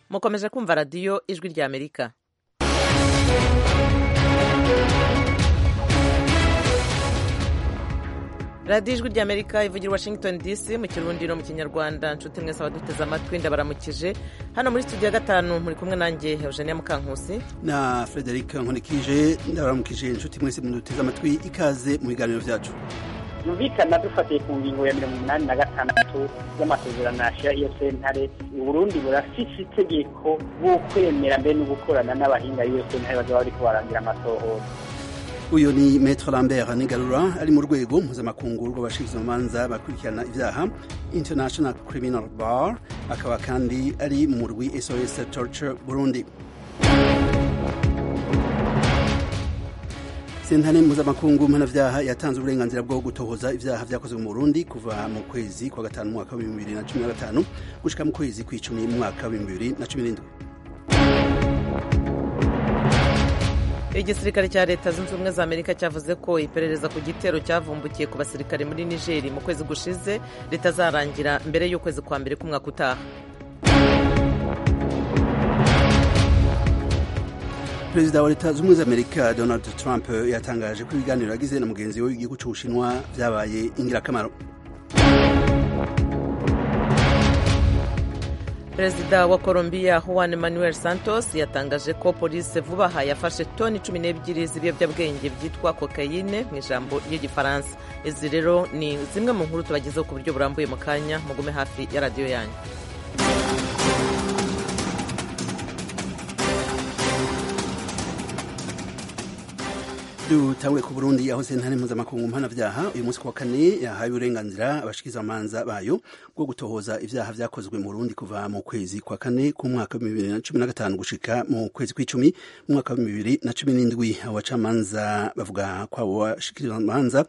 mukomeje kumva radiyo ijwi rya amerika. radiyo ijwi rya amerika ivugira Washington DC mu kirundi no mu kinyarwanda. nshuti mwese abaduteze amatwi ndabaramukije. hano muri studio ya gatanu muri kumwe nanjye Eugenia Mukankusi na Frederic Nkonikije. ndabaramukije inshuti mwese muduteze amatwi, ikaze mu biganiro vyacu. yumvikana dufatiye ku ngingo ya 86 y'amasezerano yashira iyo sentare. Uburundi burafise itegeko bw'ukwemera mbe no gukorana n'abahinga iyo sentare bazaba bariko barangira amatohoza. Uyo ni Maître Lambert Nigarura ari mu rwego mpuzamakungu rw'abashikirizamanza bakurikirana ivyaha International Criminal Bar, akaba kandi ari mu murwi SOS Torture Burundi. Sentare mpuzamakungu mpanavyaha yatanze uburenganzira bwo gutohoza ivyaha vyakozwe mu Burundi kuva mu kwezi kwa gatanu mwaka wa 2015 gushika mu kwezi kw'icumi mu mwaka wa 2017. Igisirikare cya leta zunze ubumwe za Amerika cyavuze ko iperereza ku gitero cyavumbukiye ku basirikare muri Niger mu kwezi gushize ritazarangira mbere y'ukwezi kwa mbere k'umwaka utaha. Perezida wa leta zunze ubumwe za Amerika Donald Trump yatangaje ko ibiganiro yagize na mugenzi we w'igihugu c'Ubushinwa vyabaye ingirakamaro. Perezida wa Colombia Juan Manuel Santos yatangaje ko polisi vuba aha yafashe toni 12 z'ibiyobyabwenge byitwa kokayine mu ijambo ry'igifaransa. Izi rero ni zimwe mu nkuru tubagezeho ku buryo burambuye mu kanya, mugume hafi ya radiyo yanyu. Dutangure ku Burundi, aho sentare mpuzamakungu mpanavyaha uyu munsi wa kane yahaye uburenganzira abashikirizamanza bayo bwo gutohoza ivyaha vyakozwe mu Burundi kuva mu kwezi kwa kane ku mwaka wa 2015 gushika mu kwezi kw'icumi mu mwaka wa 2017. Abacamanza bavuga ko abo bashikirizamanza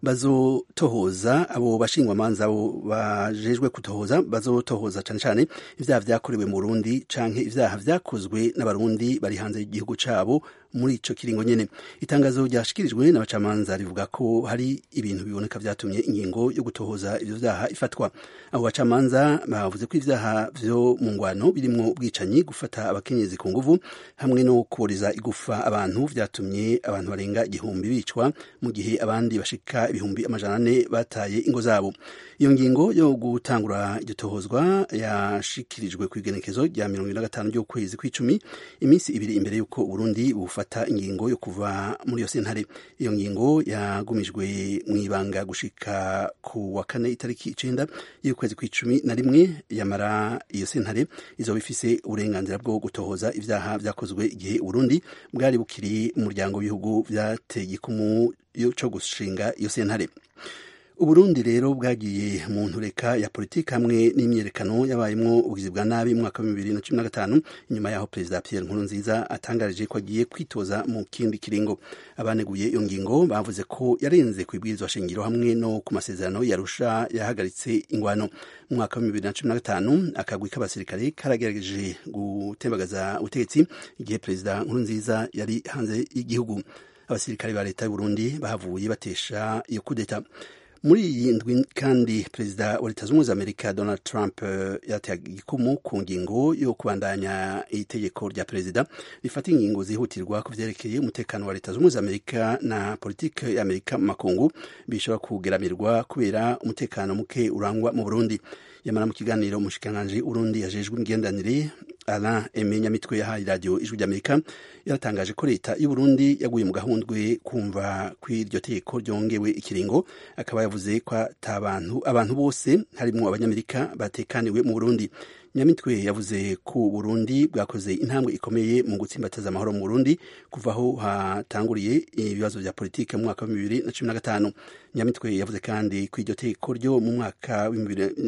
bazotohoza, abo bashingwamanza bajejwe kutohoza bazotohoza cane cane ivyaha vyakorewe mu Burundi canke ivyaha vyakozwe n'abarundi bari hanze y'igihugu cabo muri ico kiringo nyene. Itangazo ryashikirijwe n'abacamanza rivuga ko hari ibintu biboneka vyatumye ingingo yo gutohoza ivyo vyaha ifatwa. Abo bacamanza bavuze ko ivyaha vyo mu ngwano birimwo ubwicanyi, gufata abakenyezi ku nguvu hamwe no kuboriza igufa abantu vyatumye abantu barenga 1000 bicwa mu gihe abandi bashika 400 bataye ingo zabo. Iyo ngingo yo gutangura iryo tohozwa yashikirijwe ku igenekezo rya 25 ry'ukwezi kw'icumi, iminsi ibiri imbere y'uko Burundi bufata ingingo yo kuva muri iyo sentare. Iyo ngingo yagumijwe mu ibanga gushika ku wa kane itariki 9 y'ukwezi kw'icumi na rimwe. Yamara iyo sentare izoba ifise uburenganzira bwo gutohoza ivyaha vyakozwe igihe Burundi bwari bukiri mu muryango w'ibihugu vyateye igikumu co gushinga iyo sentare. Uburundi rero bwagiye mu ntureka ya politiki hamwe n'imyerekano yabayemwo ubugizi bwa nabi mu mwaka wa 2015 inyuma yaho Perezida Pierre Nkurunziza atangarije ko agiye kwitoza mu kindi kiringo. Abaneguye iyo ngingo bavuze ko yarenze kwibwirizwa shingiro hamwe no ku masezerano yarusha yahagaritse ingwano. Mu mwaka wa 2015 akagwi k'abasirikare karagerageje gutembagaza ubutegetsi igihe Perezida Nkurunziza yari hanze y'igihugu. Abasirikare ba leta y'u Burundi bahavuye batesha iyo kudeta. Muri iyi ndwi kandi Perezida wa leta zunze ubumwe za Amerika Donald Trump yateye igikumu ku ngingo yo kubandanya itegeko rya perezida rifata ingingo zihutirwa ku vyerekeye umutekano wa leta zunze ubumwe za Amerika na politike ya Amerika mu makungu bishobora kugeramirwa kubera umutekano muke urangwa mu Burundi. Yamara mu kiganiro umushikiranganji Burundi yajejwe imigenderanire Alain Aime Nyamitwe yahaye radio ijwi ry'Amerika yaratangaje ko leta y'u Burundi yaguye mu gahundwe kumva kw'iryo tegeko ryongewe ikiringo. Akaba yavuze ko abantu bose harimwo abanyamerika batekaniwe mu Burundi. Nyamitwe yavuze ko Burundi bwakoze intambwe ikomeye mu gutsimbataza amahoro mu Burundi kuva aho hatanguriye ibibazo vya politike mu mwaka wa 2015. Nyamitwe yavuze kandi ko iryo tegeko ryo mu mwaka wa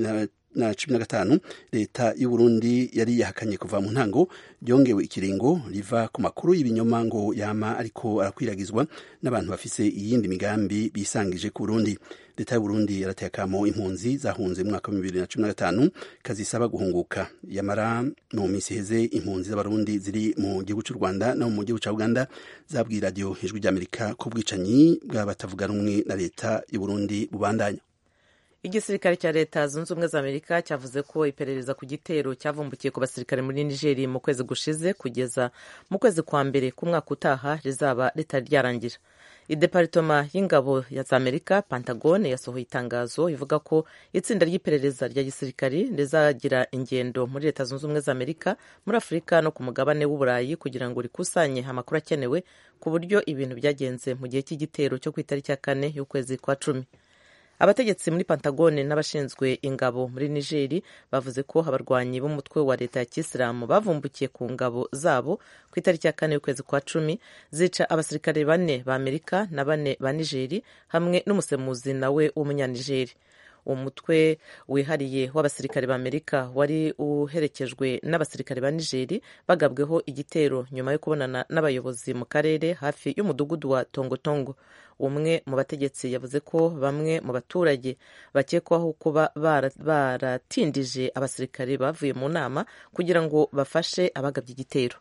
2015 leta y'u Burundi yari yahakanye kuva mu ntango ryongewe ikiringo riva ku makuru y'ibinyoma ngo yama ariko arakwiragizwa n'abantu bafise iyindi migambi bisangije ku Burundi. Leta y'u Burundi yarateye akamo impunzi zahunze mu mwaka wa 2015 kazisaba guhunguka. Yamara mu minsi heze impunzi z'abarundi ziri mu gihugu cy'u Rwanda no mu gihugu cya Uganda zabwiye radio ijwi ry'Amerika ko ubwicanyi bw'abatavuga rumwe na leta y'u Burundi bubandanya. igisirikare cya leta zunze ubumwe za amerika cyavuze ko iperereza ku gitero cyavumbukiye ku basirikare muri nigeri mu kwezi gushize kugeza mu kwezi kwa mbere k'umwaka utaha rizaba ritari ryarangira. Ideparitoma y'ingabo za Amerika Pentagon yasohoye itangazo ivuga ko itsinda ry'iperereza rya gisirikari rizagira ingendo muri leta zunze ubumwe za Amerika, muri Afurika no ku mugabane w'Uburayi kugira ngo rikusanye amakuru akenewe ku buryo ibintu byagenze mu gihe cy'igitero cyo ku itariki ya 4 y'ukwezi kwa 10. Abategetsi muri Pentagon n'abashinzwe ingabo muri Nigeri bavuze ko abarwanyi b'umutwe wa leta ya Kisilamu bavumbukiye ku ngabo zabo ku itariki ya 4 y'ukwezi kwa 10 zica abasirikare 4 ba Amerika na 4 ba Nigeri hamwe n'umusemuzi nawe w'umunyanigeri. Umutwe wihariye w'abasirikare ba Amerika wari uherekejwe n'abasirikare ba Nigeri bagabweho igitero nyuma yo kubonana n'abayobozi mu karere hafi y'umudugudu wa Tongotongo. Umwe mu bategetsi yavuze ko bamwe mu baturage bakekwaho kuba baratindije abasirikare bavuye mu nama kugira ngo bafashe abagabye igitero.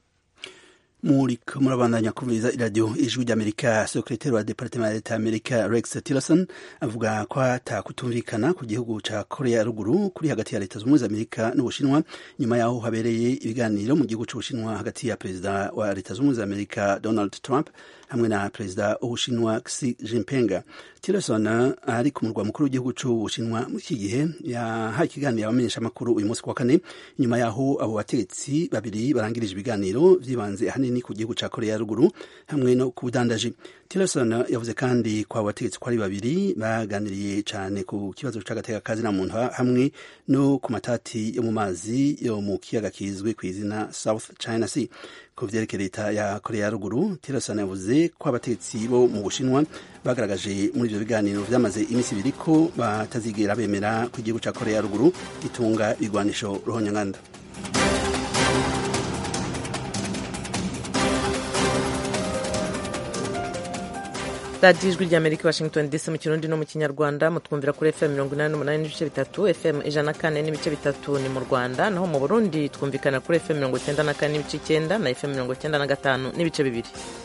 Muriko murabandanya kumviriza iradiyo ijwi ry'Amerika. Sekretari wa Departement ya Leta y'Amerika Rex Tillerson avuga ko atakutumvikana ku gihugu ca Korea ya ruguru kuri hagati ya Leta z'Ubumwe za Amerika n'Ubushinwa nyuma yaho habereye ibiganiro mu gihugu c'Ubushinwa hagati ya Perezida wa Leta z'Ubumwe za Amerika Donald Trump hamwe na Perezida w'Ubushinwa Xi Jinping. Tillerson ari ku murwa mukuru w'igihugu c'Ubushinwa muri iki gihe yahaye ikiganiro abamenyesha amakuru uyu munsi kwa 4 nyuma yaho abo bategetsi babiri barangirije ibiganiro vyibanze ahanini ku gihugu ca Korea ya ruguru hamwe no ku budandaji. Tillerson yavuze kandi ko abo bategetsi ko ari babiri baganiriye cane ku kibazo c'agateka kazi na muntu hamwe no ku matati yo mu mazi yo mu kiyaga kizwi kw'izina South China Sea. Ku vyerekeye leta ya Korea ya ruguru, Tillerson yavuze ko abategetsi bo mu Bushinwa bagaragaje muri ivyo biganiro vyamaze imisi ibiri ko batazigera bemera ko igihugu ca Korea ya ruguru gitunga igwanisho ruhonyanganda. radiyo ijwi ry'Amerika Washington DC mu Kirundi no mu Kinyarwanda mutwumvira kuri FM 88 n'ibice bitatu, FM 104 n'ibice bitatu ni mu Rwanda, naho mu Burundi twumvikana kuri FM 94 n'ibice 9 na FM 95 n'ibice 2.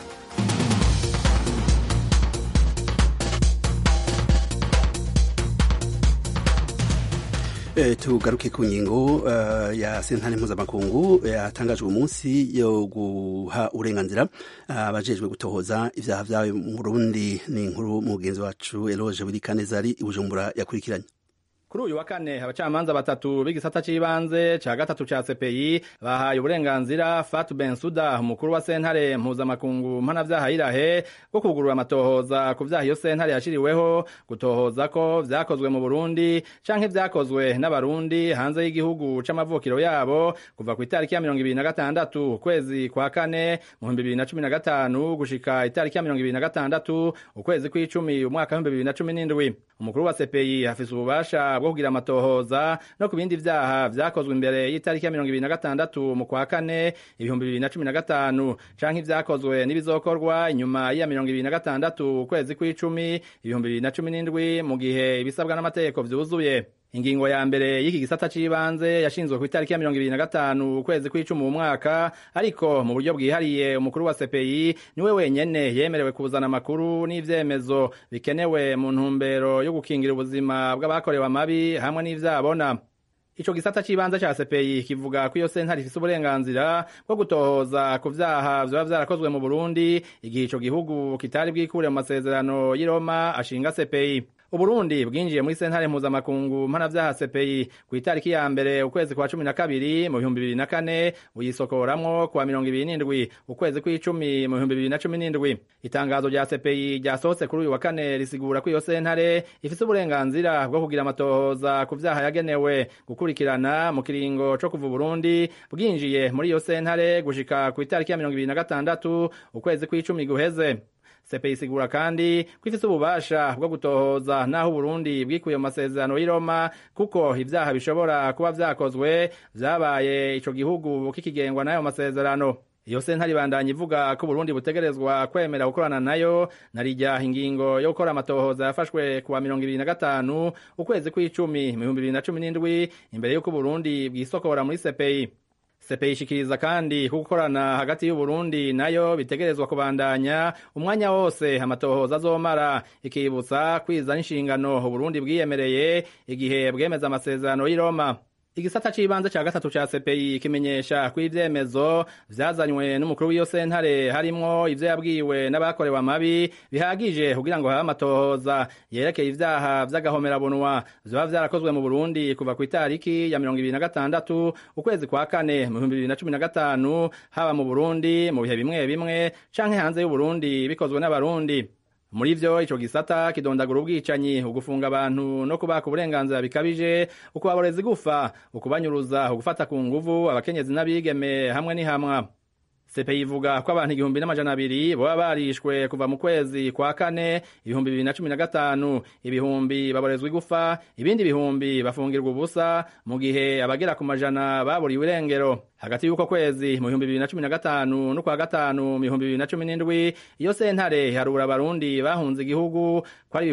Tugaruke ku ngingo ya sentare mpuzamakungu yatangajwe umunsi yo guha uburenganzira abajejwe gutohoza ivyaha vyawe mu Burundi. Ni inkuru mugenzi wacu Eloge Burikaneza ari i Bujumbura yakurikiranye. Kuri uyu wa kane abacamanza batatu b'igisata c'ibanze ca gatatu ca CPI bahaye uburenganzira Fatou Bensouda umukuru wa sentare mpuzamakungu mpanavyaha Irahe bwo kugurura amatohoza ku vyaha iyo sentare yashiriweho gutohoza ko vyakozwe mu Burundi canke vyakozwe n'abarundi hanze y'igihugu c'amavukiro yabo kuva ku itariki ya 26 ukwezi kwa 4 mu 2015 gushika itariki ya 26 ukwezi kw'icumi umwaka wa 2017. Umukuru wa CPI afise ububasha bwo kugira amatohoza no ku bindi vyaha vyakozwe imbere y'itariki ya 26 mu kwa 4 2015 canke ivyakozwe n'ibizokorwa inyuma ya 26 ukwezi kw'icumi 2017 mu gihe ibisabwa n'amategeko vyuzuye. Ingingo ya mbere y'iki gisata c'ibanze yashinzwe ku itariki ya 25 ukwezi kw'icumi mu mwaka, ariko mu buryo bwihariye umukuru wa CPI niwe wenyene yemerewe kuzana amakuru n'ivyemezo bikenewe mu ntumbero yo gukingira ubuzima bw'abakorewe amabi hamwe n'ivyabona. Ico gisata c'ibanze ca CPI kivuga ko iyo sentare ifise uburenganzira bwo gutohoza ku vyaha vyoba vyarakozwe mu Burundi igihe ico gihugu kitari bwikure mu masezerano y'i Roma ashinga CPI. Uburundi bwinjiye muri sentare mpuzamakungu mpanavyaha CPI ku itariki ya mbere ukwezi kwa 12 mu 2004 buyisokoramwo kwa 27 ukwezi kw'icumi mu 2017. Itangazo rya CPI ryasohotse kuri uyu wa kane risigura ko iyo sentare ifise uburenganzira bwo kugira amatohoza ku vyaha yagenewe gukurikirana mu kiringo co kuva Burundi bwinjiye muri iyo sentare gushika ku itariki ya 26 ukwezi kw'icumi guheze. CPI isigura kandi ko ifise ububasha bwo gutohoza naho Burundi bwikuye mu masezerano y'i Roma kuko ivyaha bishobora kuba vyakozwe vyabaye ico gihugu kikigengwa nayo masezerano. Iyo sentare ibandanya ivuga ko Burundi butegerezwa kwemera gukorana nayo narijya ingingo yo gukora amatohoza yafashwe kuwa 25 ukwezi kw'icumi mu 2017 imbere yuko Burundi bwisokora muri CPI. CPI ishikiriza kandi ko gukorana hagati y'u Burundi nayo bitegerezwa kubandanya umwanya wose amatohoza azomara, ikibutsa kwiza n'inshingano u Burundi bwiyemereye igihe bwemeza amasezerano y'i Roma. Igisata c'ibanze ca gatatu ca CPI kimenyesha ko ivyemezo vyazanywe n'umukuru w'iyo sentare harimwo ivyo yabwiwe n'abakorewe amabi bihagije kugira ngo habe amatohoza yerekeye ivyaha vy'agahomerabunwa vyoba vyarakozwe mu Burundi kuva ku itariki ya 26 ukwezi kwa kane mu 2015 haba mu Burundi mu bihe bimwe bimwe canke hanze y'u Burundi bikozwe n'abarundi. Muri vyo ico gisata kidondagura ubwicanyi, ugufunga abantu no kubaka uburenganzira bikabije, ukubaboreza igufa, ukubanyuruza, ugufata ku nguvu abakenyezi n'abigeme hamwe n'ihamwa. CPI ivuga ko abantu 1200 boba barishwe kuva mu kwezi kwa kane 2015, ibihumbi baborezwa igufa, ibindi bihumbi bafungirwa ubusa, mu gihe abagera ku majana baburiwe irengero. Hagati y'uko kwezi mu 2015 no kwa gatanu mu 2017 iyo sentare harura abarundi bahunze igihugu ko ari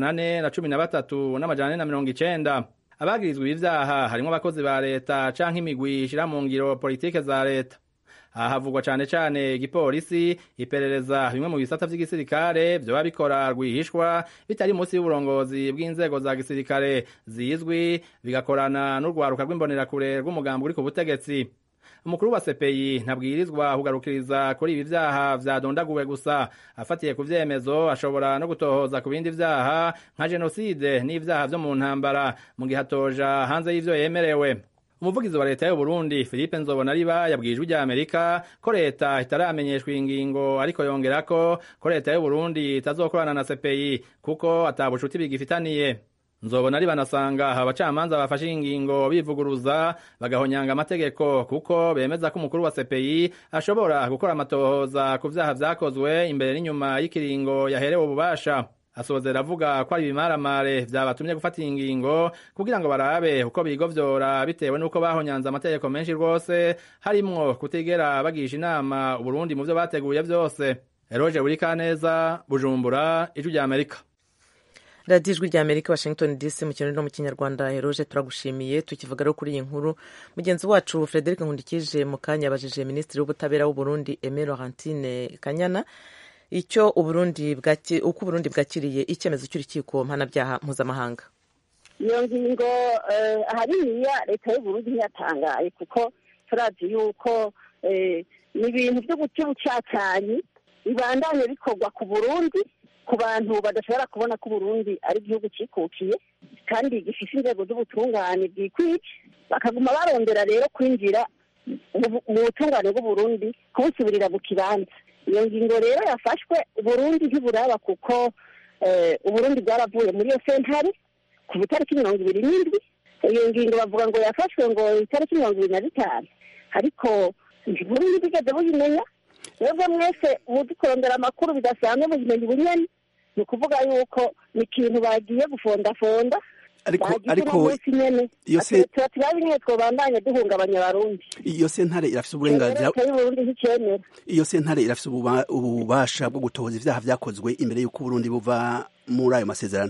413 n'amajana 490. Abagirizwa ibivyaha harimo abakozi ba leta canke imigwi ishira mu ngiro politike za leta. Aha havugwa cane igipolisi, iperereza, bimwe mu bisata vy'igisirikare vyoba bikora rwihishwa bitari munsi y'uburongozi bw'inzego za gisirikare zizwi, bigakorana n'urwaruka rw'imbonerakure rw'umugambi uri ku butegetsi. Umukuru wa CPI ntabwirizwa kugarukiriza kuri ibi vyaha vyadondaguwe gusa, afatiye ku vyemezo ashobora no gutohoza ku bindi vyaha nka genocide n'ivyaha vyo mu ntambara mu gihe atoja hanze y'ivyo yemerewe. Umuvugizi wa leta y'u Burundi Philippe Nzobonariba yabwije ujya Amerika ko leta itaramenyeshwa ingingo, ariko yongerako ko leta y'u Burundi itazokorana na CPI kuko atabucuti bigifitaniye. Nzobonariba anasanga abacamanza bafashe ingingo bivuguruza bagahonyanga amategeko kuko bemeza ko umukuru wa CPI ashobora gukora amatohoza ku vyaha vyakozwe imbere n'inyuma y'ikiringo yaherewe ububasha. Asozera avuga ko ari ibimaramare vyabatumye gufata ingingo kugira ngo barabe uko bigovyora bitewe nuko bahonyanze amategeko menshi rwose, harimwo kutigera bagisha inama Burundi mu vyo bateguye vyose. Eroje Burikaneza, Bujumbura, Ijwi rya Amerika. Radio Ijwi rya Amerika, Washington DC, mu Kirundi no mu Kinyarwanda. Eroje turagushimiye. Tukivuga rero kuri iyi nkuru, mugenzi wacu Frederic Nkundikije mu kanya yabajije Minisitiri w'Ubutabera w'u Burundi Aimé Laurentine Kanyana uko Uburundi bwakiriye icyemezo cy'urukiko mpanabyaha mpuzamahanga. Iyo ngingo hariya leta y'u Burundi ntiyatangaye kuko turazi yuko n'ibintu byo gucyucyacanyi bibandanye bikorwa ku Burundi, ku bantu badashobora kubona ko Burundi ari igihugu cikukiye kandi gifite inzego z'ubutungane bwikwiye, bakaguma barondera rero kwinjira mu butungane bw'Uburundi kubusubirira mu kibanza. Iyo ngingo rero yafashwe Burundi ntiburaba kuko Uburundi bwaravuye muri iyo sentare ku itariki 27. Iyo ngingo bavuga ngo yafashwe ngo itariki 25, ariko Burundi bigeze buyimenya. Rero mwese mudukorondera amakuru bidasanzwe mu bimenyi bunyene, ni ukuvuga yuko ni ikintu bagiye gufondafonda. Ariko iyo turabinye twobandanye duhungabanya abarundi. Iyo sentare irafise uburenganzira, iyo sentare irafise ububasha bwo gutohoza ivyaha vyakozwe imbere y'uko Burundi buva muri ayo masezerano.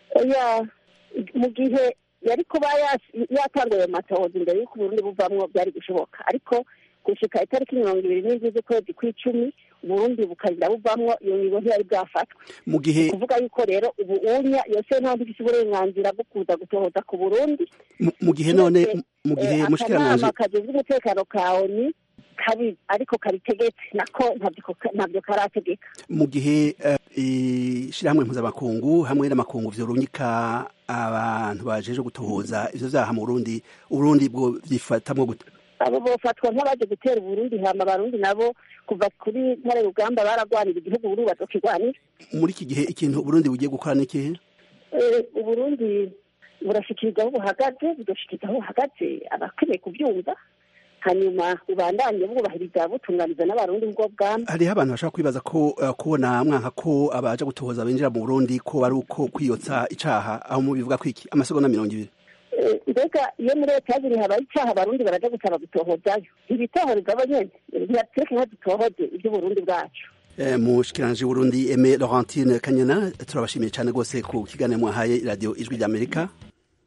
Mu gihe yari kuba yatanguye amatohoza imbere y'uko Burundi buvamwo byari gushoboka, ariko gushika itariki 27 z'ukwezi kw'icumi Burundi bukarinda buvamwo, iyo ngingo ntiyari bwafatwa. Mu gihe kuvuga yuko rero ubu unya yose ntabwo ifite uburenganzira bwo kuza gutohoza ku Burundi. Mu gihe none mu gihe mushikiranaje akaje umutekano kaoni kabi ariko karitegetse nako ntabyo karategeka. Mu gihe ishirahamwe mpuzamakungu hamwe n'amakungu vyorunyika abantu bajeje gutohoza ivyo vyaha mu Burundi, Uburundi bwo vyifatamwo gute? Abo bofatwa nk'abaje gutera Burundi, hama Barundi nabo kuva kuri ntare rugamba baragwanira igihugu Burundi bazokigwanira. Muri iki gihe ikintu Burundi bugiye gukora n'ikihe? Uburundi burashikiriza aho buhagaze, budoshikiriza aho buhagaze, abakeneye kubyumva, hanyuma ubandanye bwubahiriza butunganiza n'abarundi ubwo bwamba. Hariho abantu bashaka kwibaza ko kubona mwanka ko abaje gutohoza binjira mu Burundi ko bari uko kwiyotsa icaha, aho mu bivuga kwiki amasegonda 20. Mbega iyo muri leta yabiri habaye icyaha Abarundi baraja gusaba gutohozayo, ibitohoreza abanyene ntiyatureke nka dutohoze iby'Uburundi bwacu. Mushikiranje Burundi Aimé Laurentine Kanyana, turabashimiye cyane gose ku kiganiro mwahaye radio Ijwi rya Amerika.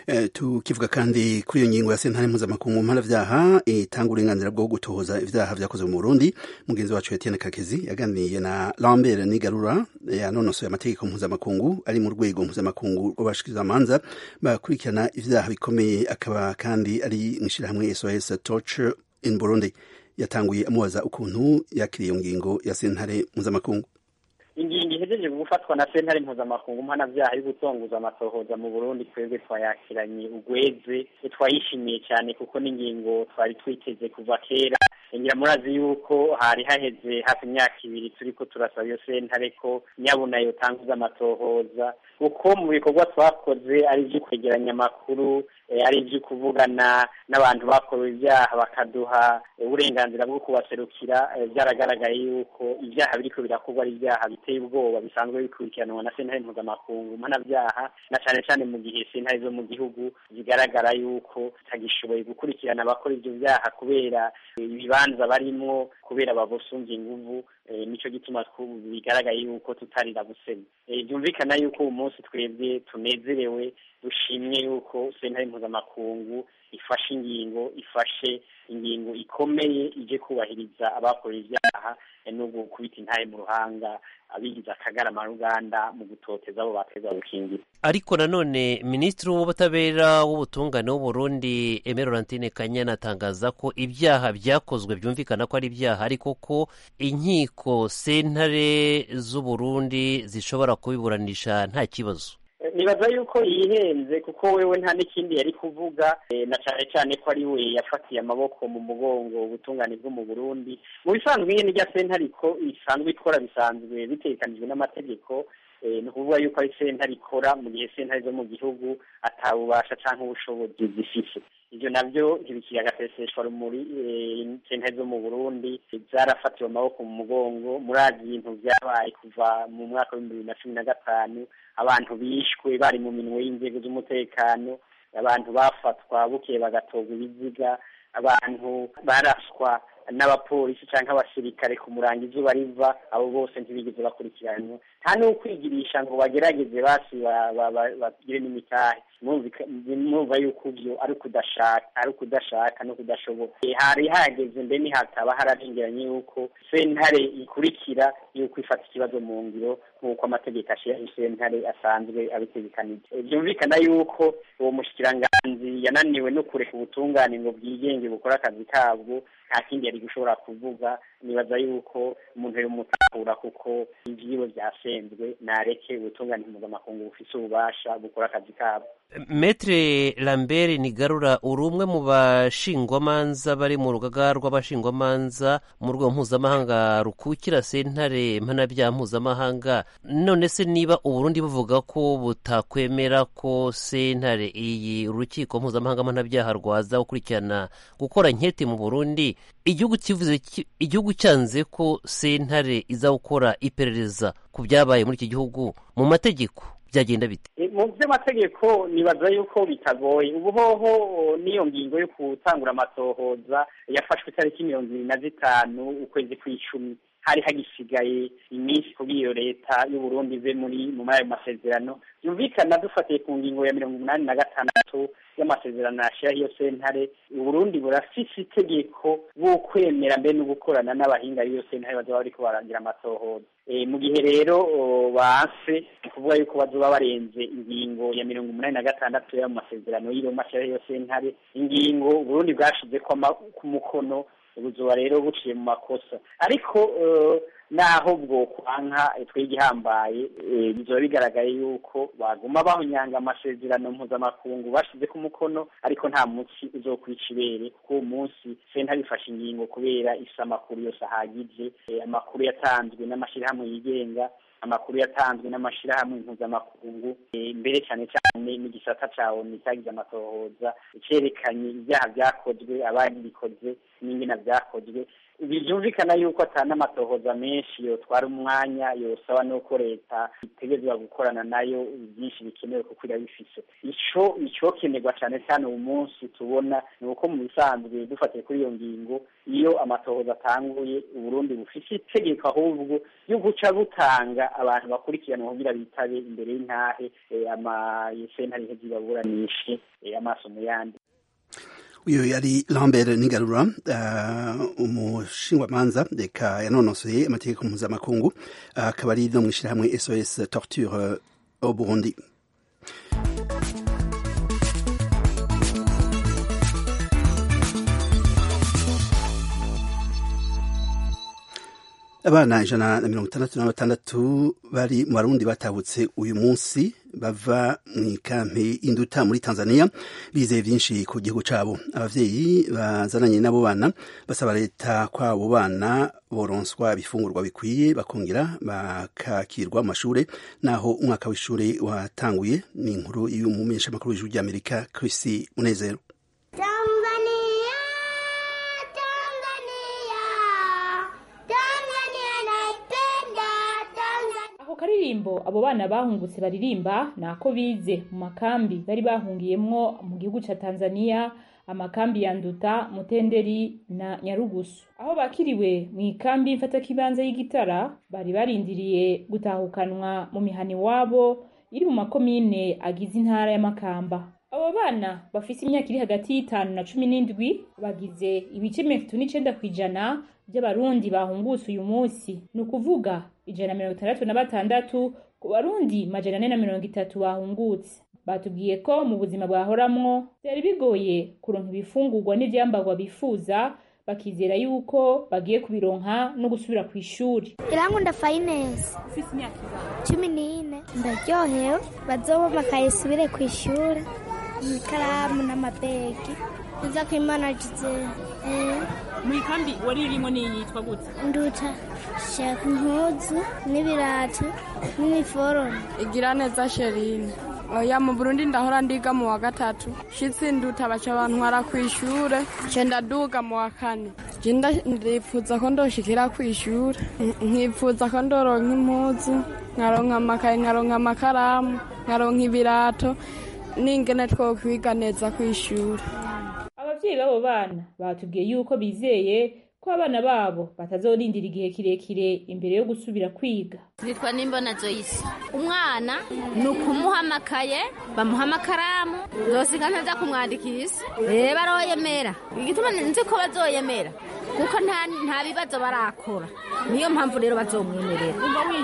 tukivuga kandi kuri iyo ngingo ya sentare mpuzamakungu mpanavyaha itanga uburenganzira bwo gutohoza ivyaha vyakozwe mu Burundi, mugenzi wacu Etienne Kakezi yaganiriye na Lambert Nigarura yanonosoye amategeko mpuzamakungu ari mu rwego mpuzamakungu rw'abashikirizamanza bakurikirana ivyaha bikomeye, akaba kandi ari mw'ishirahamwe SOS Torture in Burundi. Yatanguye amubaza ukuntu yakiriye iyo ngingo ya sentare mpuzamakungu. Ingingo ihejeje gufatwa na sentare mpuzamakungu mpanavyaha yo gutonguza amatohoza mu Burundi, twebwe twayakiranye ugweze, twayishimiye cyane kuko n'ingingo twari twiteze kuva kera. Ngira murazi yuko hari haheze hafi imyaka 2 turiko turasaba iyo sentare ko nyabuna yotanguza amatohoza, kuko mu bikorwa twakoze ari byo kwegeranya amakuru, ari byo kuvugana n'abantu bakorewe ibyaha bakaduha uburenganzira bwo kubaserukira. Byaragaragaye yuko ibyaha biriko birakorwa ari ibyaha biteye ubwoba bisanzwe bikurikiranwa na sentare mpuzamakungu mpanavyaha, na cyane cyane mu gihe sentare zo mu gihugu zigaragara yuko tagishoboye gukurikirana abakora ivyo byaha kubera ibibanza barimwo, kubera babosunze inguvu. Nico gituma bigaragaye yuko tutarira busema. Byumvikana yuko uyu munsi twebwe tunezerewe, dushimye yuko sentare mpuzamakungu ifashe ingingo ikomeye ije kubahiriza abakora ibyaha no gukubita intahe mu ruhanga abigize akagarama ruganda mu gutoteza abo bateza gukingira. Ariko nanone Minisitiri w'Ubutabera w'Ubutungane w'u Burundi Aimé Laurentine Kanyana atangaza ko ibyaha byakozwe byumvikana ko ari ibyaha, ariko ko inkiko sentare z'u Burundi zishobora kubiburanisha nta kibazo. Nibaza yuko yihenze kuko wewe nta n'ikindi yari kuvuga, na cyane cyane ko ari we yafatiye amaboko mu mugongo ubutungane bwo mu Burundi. Mu bisanzwe nyene rya sentare ko isanzwe ikora bisanzwe bitekanijwe n'amategeko, ni ukuvuga yuko ari sentare ikora mu gihe sentare zo mu gihugu atabubasha canke ubushobozi zifise. Ivyo navyo ntibikiri agaseseshwa rumuri. Sentare zo mu Burundi zarafatiwe amaboko mu mugongo. Murazi ibintu vyabaye kuva mu mwaka wa 2015, abantu bishwe bari mu minwe y'inzego z'umutekano, abantu bafatwa bukeye bagatogwa ibiziga, abantu baraswa n'abapolisi canke abasirikare ku murangi izuba riva. Abo bose ntibigeze bakurikiranwa, nta n'ukwigirisha ngo bagerageze basi bagire n'imitahe. Mwumva yuko ivyo ari ukudashaka no kudashoboka. Hari hageze mbe nihataba hararengeranye yuko sentare ikurikira yuko ifata ikibazo mu ngiro nk'uko amategeko ashira sentare asanzwe abitegekanije. Byumvikana yuko uwo mushikiranganzi yananiwe no kureka ubutungane ngo bwigenge bukora akazi kabwo, nta kindi yari gushobora kuvuga. Nibaza yuko umuntu yomutahura kuko ivyiwe vyasenzwe, nareke ubutungane mpuzamakungu bufise ububasha bukora akazi kabwo. Maître Lambert Nigarura, uri umwe mu bashingwamanza bari mu rugaga rw'abashingwamanza mu rwego mpuzamahanga rukukira sentare mpanavyaha mpuzamahanga. None se niba Uburundi buvuga ko butakwemera ko sentare iyi urukiko mpuzamahanga mpanavyaha rwaza gukurikirana gukora inkete mu Burundi, igihugu cyanze ko sentare iza gukora iperereza ku byabaye muri iki gihugu, mu mategeko byagenda bite? Mu by'amategeko nibaza yuko bitagoye. Ubuhoho niyo ngingo yo gutangura amatohoza yafashwe itariki 25 ukwezi kw'icumi. Hari hagisigaye iminsi kugira iyo leta y'u Burundi ive mu mayo masezerano. Yumvikana dufatiye ku ngingo ya 86 y'amasezerano ashira iyo sentare, u Burundi burafise itegeko bwo kwemera mbe no gukorana n'abahinga iyo sentare bazoba bariko barangira amatohoza. Mu gihe rero banse kuvuga yuko bazoba barenze ingingo ya 86 y'amasezerano y'Iroma ashira iyo sentare, ingingo u Burundi bwashize ku mukono ubuzoba rero buciye mu makosa. Ariko naho bwo kwanka twigihambaye, bizoba bigaragaye yuko baguma bahonyanga amasezerano mpuzamakungu bashize ku mukono, ariko nta munsi uzokwica ibere kuko umunsi sentare ifashe ingingo kubera isa amakuru yose ahagije, amakuru yatanzwe n'amashirahamwe yigenga, amakuru yatanzwe n'amashirahamwe mpuzamakungu, mbere cyane cyane n'igisata ca ONU cyagize amatohoza cerekanye ibyaha byakozwe, ababikoze n'ingene vyakozwe byumvikana yuko atana amatohoza menshi yotwara umwanya yosaba nuko leta itegerezwa gukorana nayo byinshi bikenewe kuko irabifise ico kenerwa cane cyane uyu munsi tubona ni uko mu bisanzwe dufatiye kuri iyo ngingo iyo amatohoza atanguye Uburundi bufise itegeko ahubwo yo guca butanga abantu bakurikirana kugira bitabe imbere y'intahe sentare ntizibaburanishe amaso mu yandi. uyu yari Lambert Nigarura umushingwamanza reka yanonosoye amategeko mpuzamakungu akaba ari no mw'ishirahamwe SOS Torture au Burundi. Abana 166 bari mu Barundi batahutse uyu munsi bava mw'ikampi Induta muri Tanzania bizeye vyinshi ku gihugu cabo. Abavyeyi bazananye nabo bana basaba leta kwabo bana boronswa ibifungurwa bikwiye bakongera bakakirwa mu mashure naho umwaka w'ishure watanguye. Ni inkuru y'umumenyesha makuru w'ijwi ry'Amerika Chris Munezero. Karirimbo abo bana bahungutse baririmba nako bize mu makambi bari bahungiyemwo mu gihugu ca Tanzania, amakambi ya Nduta, Mutenderi na Nyarugusu. Aho bakiriwe mu ikambi mfatakibanza y'Igitara bari barindiriye gutahukanwa mu mihani wabo iri mu makomine agize intara ya Makamba. Abo bana bafise imyaka iri hagati y'5 na 17 bagize ibice 39% by'abarundi bahungutse uyu munsi, ni ukuvuga 166 ku barundi 430 bahungutse. Batubwiye ko mu buzima bwahoramwo byari bigoye kuronka ibifungurwa n'ivyambarwa bifuza, bakizera yuko bagiye kubironka no gusubira ku ishuri. Irankunda Finance Ufise imyaka 14 ndaryohewe bazoba bakayisubire ku ishuri ikaramu n'amabegi iza kwimana Gisele. Muri kambi wari urimo niyitwa gute? Nduta shaka impuzu n'ibirato n'iniforome. Igiraneza Sherine. Oya mu Burundi ndahora ndiga mu wa gatatu. Shitsi Nduta baca bantwara ku ishure, cenda duga mu wa 4. Jinda ndipfuza ko ndoshikira ku ishure. Nkipfuza ko ndoronka impuzu, nkaronka amakaye, nkaronka amakaramu, nkaronka ibirato, n'ingene twokwiga neza ku ishure. Abavyeyi babo bana batubwiye yuko bizeye ko abana babo batazorindira igihe kirekire imbere yo gusubira kwiga. Nitwa Nimbona Joyce. Umwana nukumuha amakaye, bamuha amakaramu, zosiga ntaza kumwandikisha. Baroyemera. Igituma nzi ko bazoyemera kuko nta bibazo barakora. Niyo mpamvu rero bazomwemerera.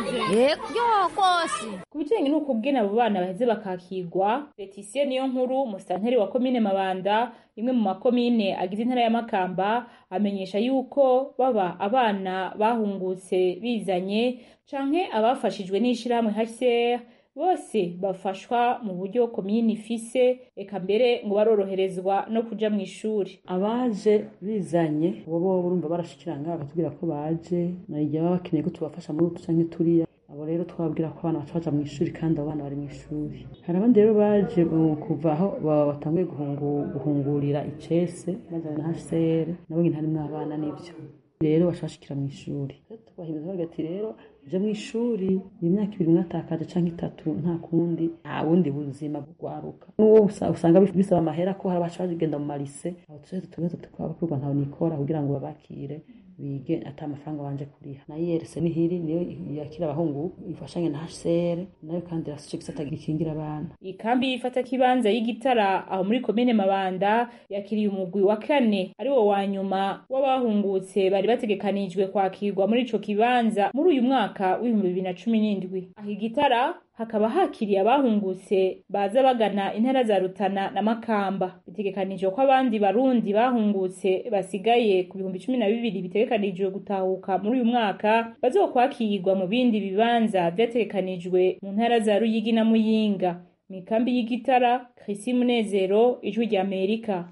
Yo kose. Kubijanye nuko bwena abo bana baheze bakakirwa, Leticia niyo nkuru musanteri wa komine Mabanda, imwe mu makomine agize intara ya Makamba, amenyesha yuko baba abana bahungutse bizanye canke abafashijwe n'ishirahamwe HCR bose bafashwa mu buryo komine ifise, eka mbere ngo baroroherezwa no kuja mu ishuri. Abaje bizanye bo urumva barashikiranga bakatubwira ko baje narijya bakeneye ko tubafasha muri utu canke turiya. Abo rero twabwira ko abana bacaja mu ishuri kandi abana bari mu ishuri. Hari abandi rero baje kuva aho batanguye guhungurira icese bazana na HCR nabo nyine harimwo abana n'ivyo rero bashashikira mu ishuri. Tubahimeza bagati rero je mu ishuri imyaka 2 mwatakaje canke 3 nta kundi nta bundi buzima bugwaruka. N'uwo usanga bisaba amahera ko hari abaca bagenda mu marise aho tuze tukaba ntaho nikora kugira ngo babakire bige ata amafaranga banje kuriha. Na YRC nihiri niyo yakira abahungu ifashanye na HCR nayo kandi rasicikisa tagikingira abana. Ikambi ifata kibanza y'Igitara aho muri komine Mabanda yakiriye umugwi wa 4 ari wo wanyuma w'abahungutse bari bategekanijwe kwakirwa muri ico kibanza muri uyu mwaka w'2017. Aho Igitara hakaba hakiriye abahungutse baza bagana intara za Rutana na Makamba. Bitegekanijwe ko abandi barundi bahungutse basigaye ku 12,000 bitegekanijwe gutahuka muri uyu mwaka bazokwakirwa mu bindi bibanza vyategekanijwe mu ntara za Ruyigi na Muyinga. Mikambi y'Igitara, Chris Munezero, Ijwi ry'Amerika.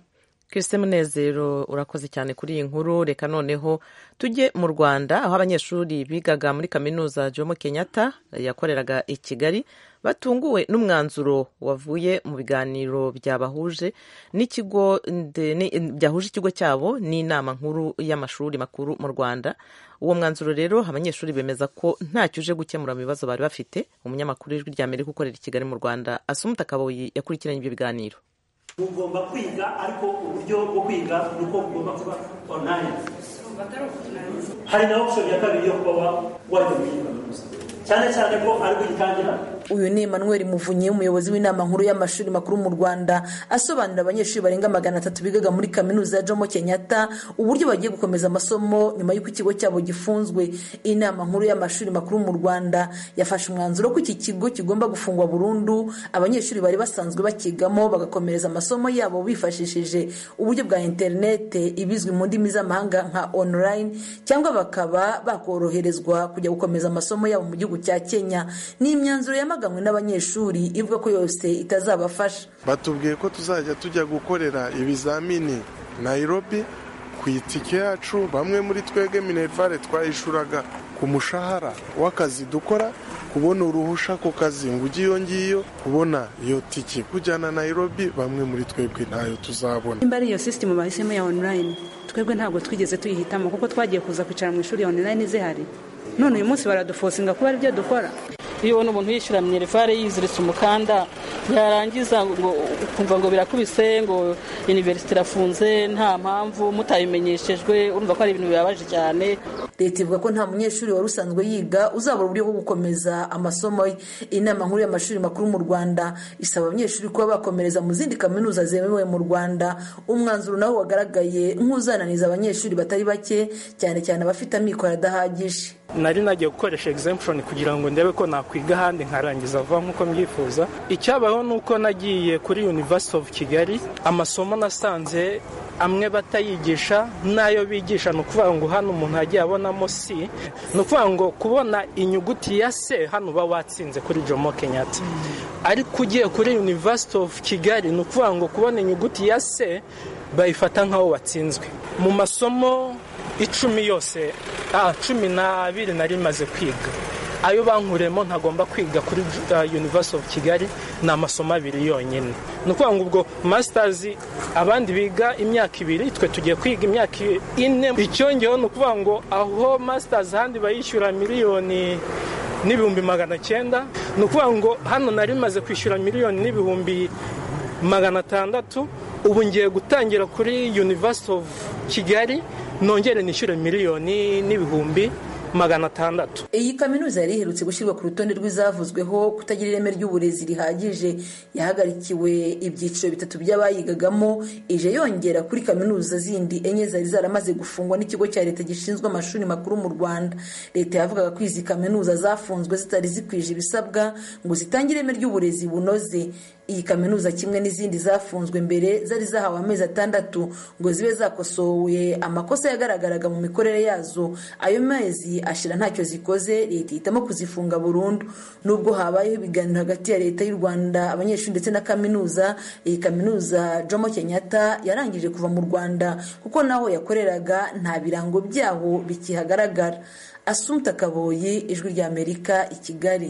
Christine Munezero urakoze cyane kuri iyi nkuru. Reka noneho tujye mu Rwanda aho abanyeshuri bigaga muri kaminuza Jomo Kenyatta yakoreraga i Kigali batunguwe n'umwanzuro wavuye mu biganiro byabahuje n'ikigo byahuje ikigo cyabo n'inama nkuru y'amashuri makuru mu Rwanda. Uwo mwanzuro rero abanyeshuri bemeza ko ntacyo uje gukemura mu bibazo bari bafite. Umunyamakuru w'Ijwi ry'Amerika ukorera i Kigali mu Rwanda Asumta Kaboyi yakurikiranye ibyo biganiro. Ugomba kwiga ariko uburyo bwo kwiga nuko ugomba kuba online. Hari na option ya kabiri yo kuba wajya kwiga cyane cyane ko ari gutangira. Uyu ni Emmanuel Muvunyi, umuyobozi w'inama nkuru y'amashuri makuru mu Rwanda, asobanurira abanyeshuri barenga 300 bigaga muri kaminuza ya Jomo Kenyatta uburyo bagiye gukomeza amasomo nyuma y'uko ikigo cyabo gifunzwe. Inama nkuru y'amashuri makuru mu Rwanda yafashe umwanzuro ko iki kigo kigomba gufungwa burundu, abanyeshuri bari basanzwe bakigamo bagakomereza amasomo yabo bifashishije uburyo bwa internet ibizwi mu ndimi z'amahanga nka online, cyangwa bakaba bakoroherezwa kujya gukomeza amasomo yabo mu gihugu cya Kenya. Ni imyanzuro yamaganwe n'abanyeshuri ivuga ko yose itazabafasha. Batubwiye ko tuzajya tujya gukorera ibizamini Nairobi ku itike yacu. Bamwe muri twege Minervare twayishuraga ku mushahara w'akazi dukora, kubona uruhusha ku kazi ngo ugiye ngiyo, kubona iyo tike kujyana Nairobi, bamwe muri twebwe ntayo tuzabona. Imba ari iyo system bahisemo ya online, twebwe ntabwo twigeze tuyihitamo kuko twagiye kuza kwicara mu ishuri ya online zihari. None uyu munsi baradufosinga kuba ari byo dukora. Iyo ubona umuntu yishyura Minervare yiziritse umukanda, yarangiza ngo kumva ngo birakubise, ngo university irafunze nta mpamvu, mutabimenyeshejwe, urumva ko ari ibintu bibabaje cyane. Leta ivuga ko nta munyeshuri wari usanzwe yiga uzabura uburyo bwo gukomeza amasomo ye. Inama nkuru y'amashuri makuru mu Rwanda isaba abanyeshuri kuba bakomereza mu zindi kaminuza zemewe mu Rwanda. Umwanzuro nawo wagaragaye nk'uzananiza abanyeshuri batari bake, cyane cyane abafite amikoro adahagije. Nari nagiye gukoresha exemption kugira ngo ndebe ko nakwiga handi nkarangiza vuba nk'uko mbyifuza. Icyabaho nuko nagiye kuri University of Kigali, amasomo nasanze amwe batayigisha, nayo bigisha no kuvuga ngo hano umuntu yagiye abonamo C, no kuvuga ngo kubona inyuguti ya C hano ba watsinze kuri Jomo Kenyatta. Ariko ugiye kuri University of Kigali no kuvuga ngo kubona inyuguti ya C bayifata nkaho watsinzwe. Mu masomo 10 yose 12 nari maze kwiga, ayo bankuremo ntagomba kwiga kuri University of Kigali na amasomo 2 yonyine. Nukuvuga ngo ubwo masters abandi biga imyaka 2, twe tugiye kwiga imyaka 4. Icyongeho nukuvuga ngo aho masters handi bayishyura miliyoni n'ibihumbi 900, nukuvuga ngo hano nari maze kwishyura miliyoni n'ibihumbi 600, ubu ngiye gutangira kuri University of Kigali nongere nishyure miliyoni n'ibihumbi 600. Iyi kaminuza yari iherutse gushyirwa ku rutonde rw'izavuzweho kutagira ireme ry'uburezi rihagije. Yahagarikiwe ibyiciro 3 by'abayigagamo, ije yongera kuri kaminuza zindi 4 zari zaramaze gufungwa n'ikigo cya leta gishinzwe amashuri makuru mu Rwanda. Leta yavugaga ko izi kaminuza zafunzwe zitari zikwije ibisabwa ngo zitangire ireme ry'uburezi bunoze. Iyi kaminuza kimwe n'izindi zafunzwe mbere zari zahawe amezi 6 ngo zibe zakosowe amakosa yagaragaraga mu mikorere yazo. Ayo mezi ashira ntacyo zikoze, leta ihitamo kuzifunga burundu. Nubwo habayeho ibiganiro hagati ya leta y'u Rwanda, abanyeshuri ndetse na kaminuza, iyi kaminuza Jomo Kenyatta yarangije kuva mu Rwanda kuko naho yakoreraga nta birango byaho bikihagaragara. Asumta Kaboyi, Ijwi ry'Amerika, i Kigali.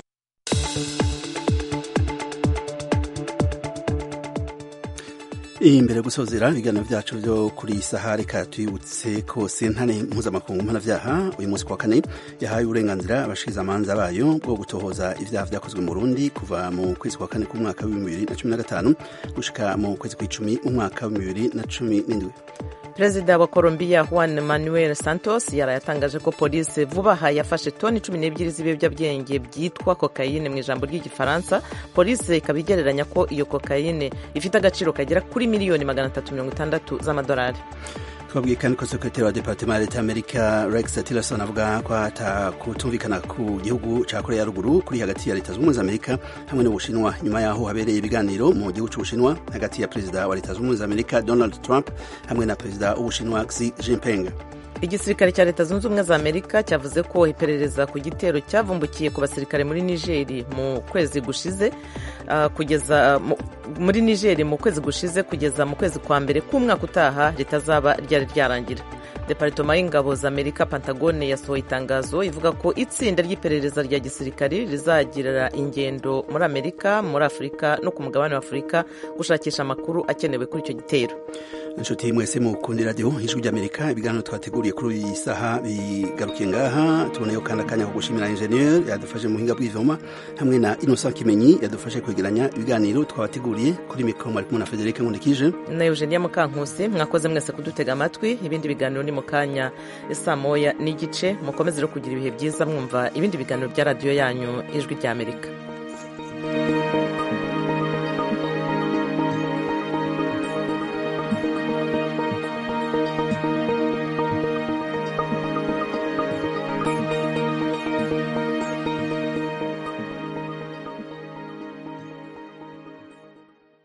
Imbere gusozera ibiganiro byacu byo kuri Sahara katuyibutse ko sentare mpuzamakungu mpanavyaha uyu munsi kwa kane yahaye uburenganzira abashikiza amanza bayo bwo gutohoza ivyaha vyakozwe mu Burundi kuva mu kwezi kwa kane k'umwaka wa 2015 gushika mu kwezi kw'icumi umwaka wa 2017. Perezida wa Colombia Juan Manuel Santos yarayatangaje ko polisi vuba aha yafashe toni 12 z'ibiyobyabwenge byitwa kokayine mu ijambo ry'igifaransa. Polisi ikabigereranya ko iyo kokayine ifite agaciro kagera kuri miliyoni 360 z'amadolari. Twabwiye kandi ko sekretari wa Departement ya Leta Amerika Rex Tillerson avuga ko kutumvikana ku gihugu ca Korea ya Ruguru kuri hagati ya Leta z'Ubumwe za Amerika hamwe n'Ubushinwa nyuma yaho habereye ibiganiro mu gihugu c'Ubushinwa hagati ya Perezida wa Leta z'Ubumwe za Amerika Donald Trump hamwe na Perezida w'Ubushinwa Xi Jinping. Igisirikare cya Leta Zunze Ubumwe za Amerika cyavuze ko iperereza ku gitero cyavumbukiye ku basirikare muri Niger mu kwezi gushize kugeza muri Niger mu kwezi gushize kugeza mu kwezi kwa mbere k'umwaka utaha ritazaba ryari ryarangira. Departoma y'ingabo za Amerika Pantagone yasohoye itangazo ivuga ko itsinda ry'iperereza rya gisirikari rizagirira ingendo muri Amerika, muri Afurika no ku mugabane wa Afurika gushakisha amakuru akenewe kuri icyo gitero. Inshuti mwese mukunda radio Ijwi ry'Amerika, ibiganiro twateguriye kuri iyi saha bigarukiye ngaha. Tuboneyo kandi akanya ko gushimira engineer yadufashe mu hinga bw'ivyuma hamwe na Innocent Kimenyi yadufashe kwegeranya ibiganiro twabateguriye. Kuri mikro mwari kumwe na Federica Nkundikije na Eugenia Mukankusi. Mwakoze mwese kudutega amatwi. Ibindi biganiro ni mu kanya saa moya n'igice. Mukomeze kugira ibihe byiza mwumva ibindi biganiro bya radio yanyu Ijwi ry'Amerika.